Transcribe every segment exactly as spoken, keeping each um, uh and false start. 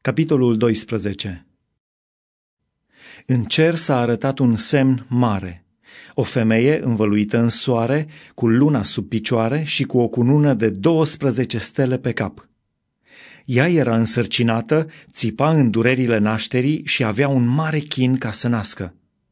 Capitolul doisprezece. În cer s-a arătat un semn mare, o femeie învăluită în soare, cu luna sub picioare și cu o cunună de douăsprezece stele pe cap. Ea era însărcinată, țipa în durerile nașterii și avea un mare chin ca să nască.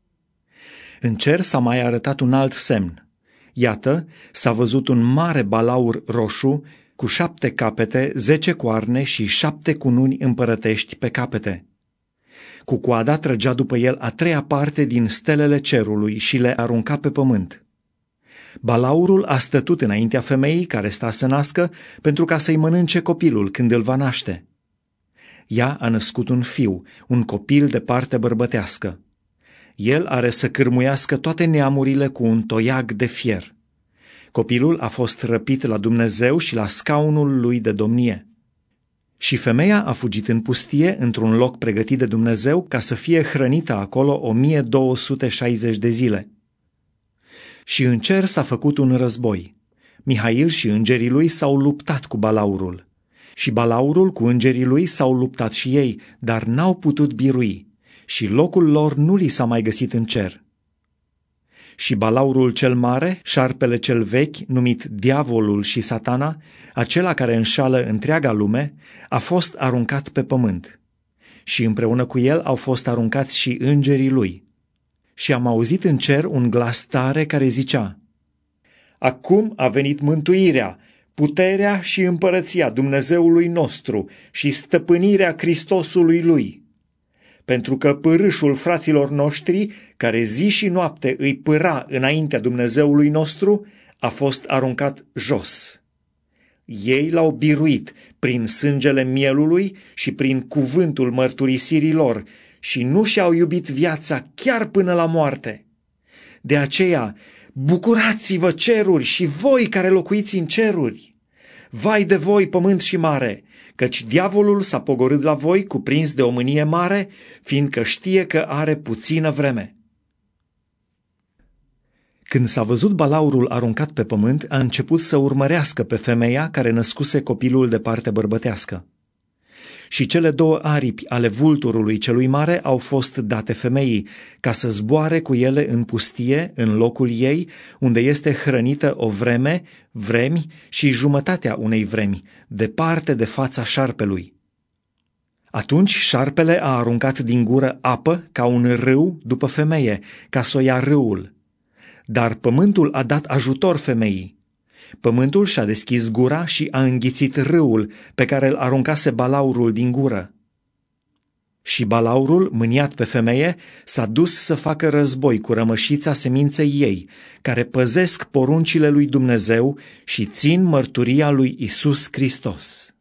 În cer s-a mai arătat un alt semn. Iată, s-a văzut un mare balaur roșu, cu șapte capete, zece coarne și șapte cununi împărătești pe capete. Cu coada trăgea după el a treia parte din stelele cerului și le arunca pe pământ. Balaurul a stătut înaintea femeii care sta să nască pentru ca să-i mănânce copilul când îl va naște. Ea a născut un fiu, un copil de parte bărbătească. El are să cârmuiască toate neamurile cu un toiag de fier. Copilul a fost răpit la Dumnezeu și la scaunul lui de domnie. Și femeia a fugit în pustie, într-un loc pregătit de Dumnezeu, ca să fie hrănită acolo o mie două sute șaizeci de zile. Și în cer s-a făcut un război. Mihail și îngerii lui s-au luptat cu balaurul. Și balaurul cu îngerii lui s-au luptat și ei, dar n-au putut birui. Și locul lor nu li s-a mai găsit în cer. Și balaurul cel mare, șarpele cel vechi, numit Diavolul și Satana, acela care înșală întreaga lume, a fost aruncat pe pământ. Și împreună cu el au fost aruncați și îngerii lui. Și am auzit în cer un glas tare care zicea: Acum a venit mântuirea, puterea și împărăția Dumnezeului nostru și stăpânirea Hristosului lui. Pentru că pârâșul fraților noștri, care zi și noapte îi pâra înaintea Dumnezeului nostru, a fost aruncat jos. Ei l-au biruit prin sângele mielului și prin cuvântul mărturisirii lor și nu și-au iubit viața chiar până la moarte. De aceea, bucurați-vă ceruri și voi care locuiți în ceruri! Vai de voi, pământ și mare, căci diavolul s-a pogorât la voi cuprins de o mânie mare, fiindcă știe că are puțină vreme. Când s-a văzut balaurul aruncat pe pământ, a început să urmărească pe femeia care născuse copilul de parte bărbătească. Și cele două aripi ale vulturului celui mare au fost date femeii, ca să zboare cu ele în pustie, în locul ei, unde este hrănită o vreme, vremi și jumătatea unei vremi, departe de fața șarpelui. Atunci șarpele a aruncat din gură apă ca un râu după femeie, ca să o ia râul. Dar pământul a dat ajutor femeii. Pământul și-a deschis gura și a înghițit râul pe care îl aruncase balaurul din gură. Și balaurul, mâniat pe femeie, s-a dus să facă război cu rămășița seminței ei, care păzesc poruncile lui Dumnezeu și țin mărturia lui Isus Hristos.